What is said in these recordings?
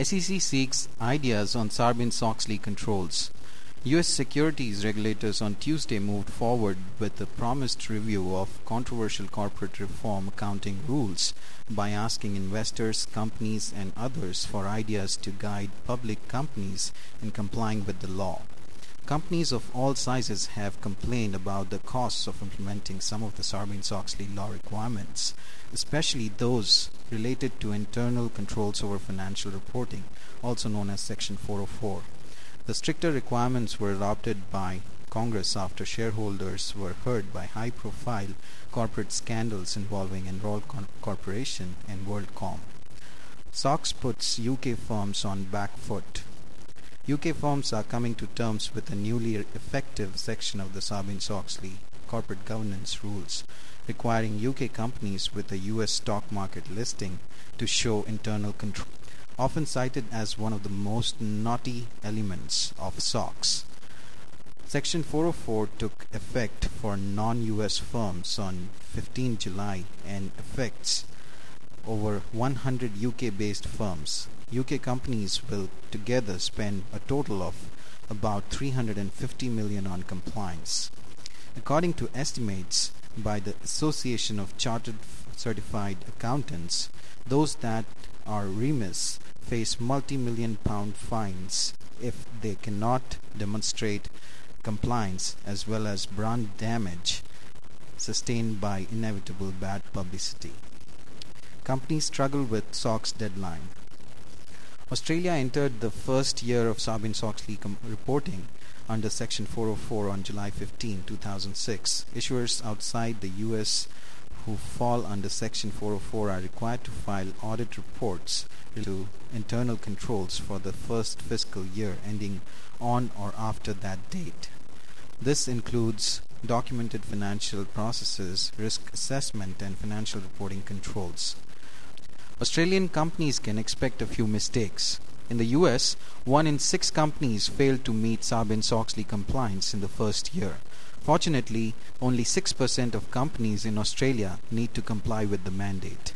SEC seeks ideas on Sarbanes-Oxley controls. U.S. securities regulators on Tuesday moved forward with the promised review of controversial corporate reform accounting rules by asking investors, companies, and others for ideas to guide public companies in complying with the law. Companies of all sizes have complained about the costs of implementing some of the Sarbanes-Oxley law requirements, especially those related to internal controls over financial reporting, also known as Section 404. The stricter requirements were adopted by Congress after shareholders were hurt by high-profile corporate scandals involving Enroll Corporation and WorldCom. SOX puts UK firms on back foot. UK firms are coming to terms with a newly effective section of the Sarbanes-Oxley corporate governance rules, requiring UK companies with a US stock market listing to show internal control, often cited as one of the most naughty elements of SOX. Section 404 took effect for non-US firms on 15 July and affects over 100 UK-based firms. UK companies will together spend a total of about $350 million on compliance. According to estimates by the Association of Chartered Certified Accountants, those that are remiss face multi-million pound fines if they cannot demonstrate compliance, as well as brand damage sustained by inevitable bad publicity. Companies struggle with SOX deadline. Australia entered the first year of Sarbanes-Oxley reporting under Section 404 on July 15, 2006. Issuers outside the US who fall under Section 404 are required to file audit reports to internal controls for the first fiscal year ending on or after that date. This includes documented financial processes, risk assessment, and financial reporting controls. Australian companies can expect a few mistakes. In the US, 1 in 6 companies failed to meet Sarbanes-Oxley compliance in the first year. Fortunately, only 6% of companies in Australia need to comply with the mandate.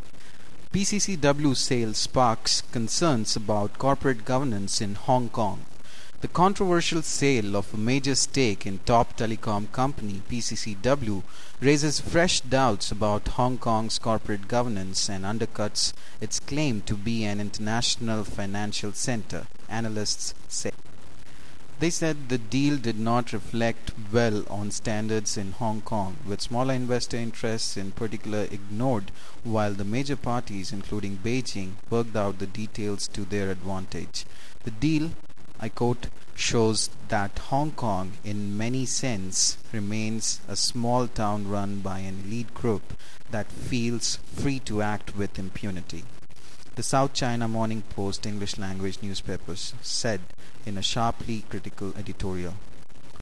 PCCW sale sparks concerns about corporate governance in Hong Kong. The controversial sale of a major stake in top telecom company PCCW raises fresh doubts about Hong Kong's corporate governance and undercuts its claim to be an international financial center, analysts say. They said the deal did not reflect well on standards in Hong Kong, with smaller investor interests in particular ignored, while the major parties, including Beijing, worked out the details to their advantage. The deal, I quote, shows that Hong Kong in many sense remains a small town run by an elite group that feels free to act with impunity. The South China Morning Post English language newspapers said in a sharply critical editorial.